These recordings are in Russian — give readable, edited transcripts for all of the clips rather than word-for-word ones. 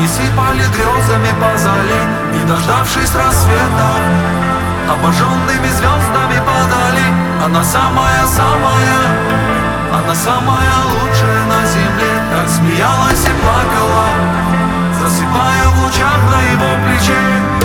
Они сыпали грезами по зале, не дождавшись рассвета. Обожженными звездами падали. Она самая-самая, она самая лучшая на земле. Так смеялась и плакала, засыпая в лучах на его плече.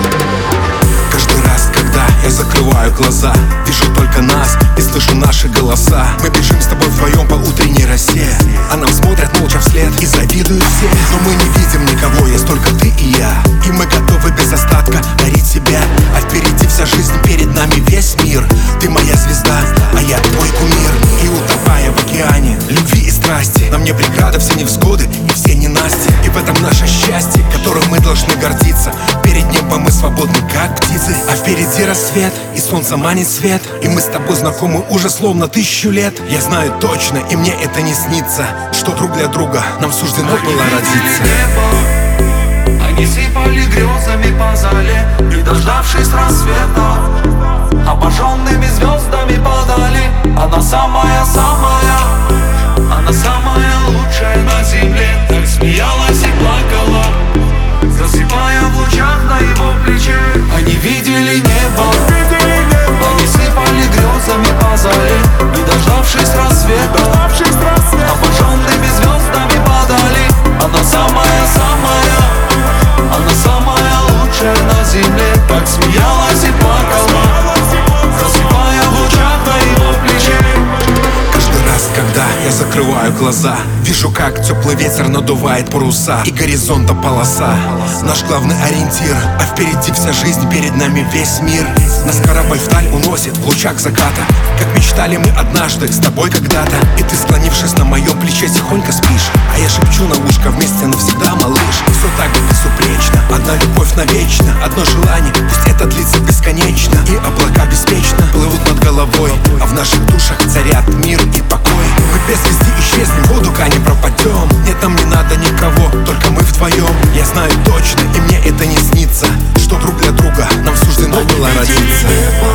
Каждый раз, когда я закрываю глаза, вижу только нас и слышу наши голоса. Мы бежим с тобой вдвоем по утренней росе, а нам смотрят молча вслед и завидуют все. Но мы не видим никого, есть только ты и я. И мы готовы без остатка дарить себя. А впереди вся жизнь, перед нами весь мир. Ты моя звезда, а я твой кумир. И утопая в океане любви и страсти, нам не преграда все невзгоды и все ненасти. И в этом наше счастье, которым мы должны гордиться. Перед небом мы свободны, как птицы. А впереди рассвет, и солнце манит свет. И мы с тобой знакомы уже словно 1000 лет. Я знаю точно, и мне это не снится, что друг для друга нам суждено было родиться. Они сыпали грезами по зале, не дождавшись рассвета. Обожженными звездами падали. Она самая-самая, она самая лучшая на земле. Так смеялась и плакала, засыпая в лучах на его плече. Они видели небо, они сыпали грезами по зале, не дождавшись рассвета. Обожженными звездами падали. Она самая-самая, она самая лучшая на земле. Так смеялась и плакала, засыпая в лучах на его плече. Каждый раз, когда я закрываю глаза, вижу, как теплый ветер надувает паруса, и горизонта полоса, наш главный ориентир. А впереди вся жизнь, перед нами весь мир. Нас корабль вдаль уносит в лучах заката, как мечтали мы однажды с тобой когда-то. И ты, склонившись на моем плече, тихонько спишь, а я шепчу на ушко: вместе навсегда, малыш. Все так безупречно, одна любовь навечно, одно желание, пусть это длится бесконечно. И облака беспечно плывут над головой, а в наших душах царят мир и покой. Мы без вести исчезнем, в воду не пропадем. Нет, нам не надо никого, только мы вдвоем. Я знаю точно, и мне это не снится, что друг для друга нам суждено было родиться.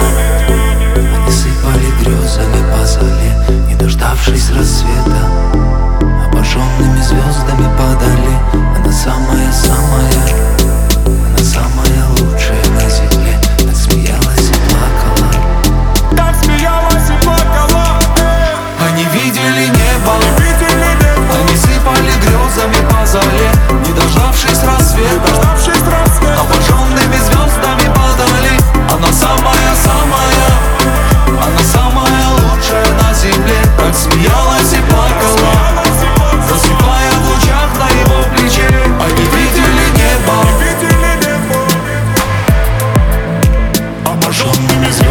Они сыпали грезами по зале, не дождавшись рассвета. Обожженными звездами падали. Она самая-самая, она самая лучшая на земле. Так смеялась и плакала, Так смеялась и плакала. Они видели небо, они сыпали грезами по зале, не дождавшись рассвета. Обожженными звездами падали. Она самая-самая, она самая лучшая на земле. Так смеялась и плакала, засыпая в лучах на его плече. Они видели небо, обожженными звездами.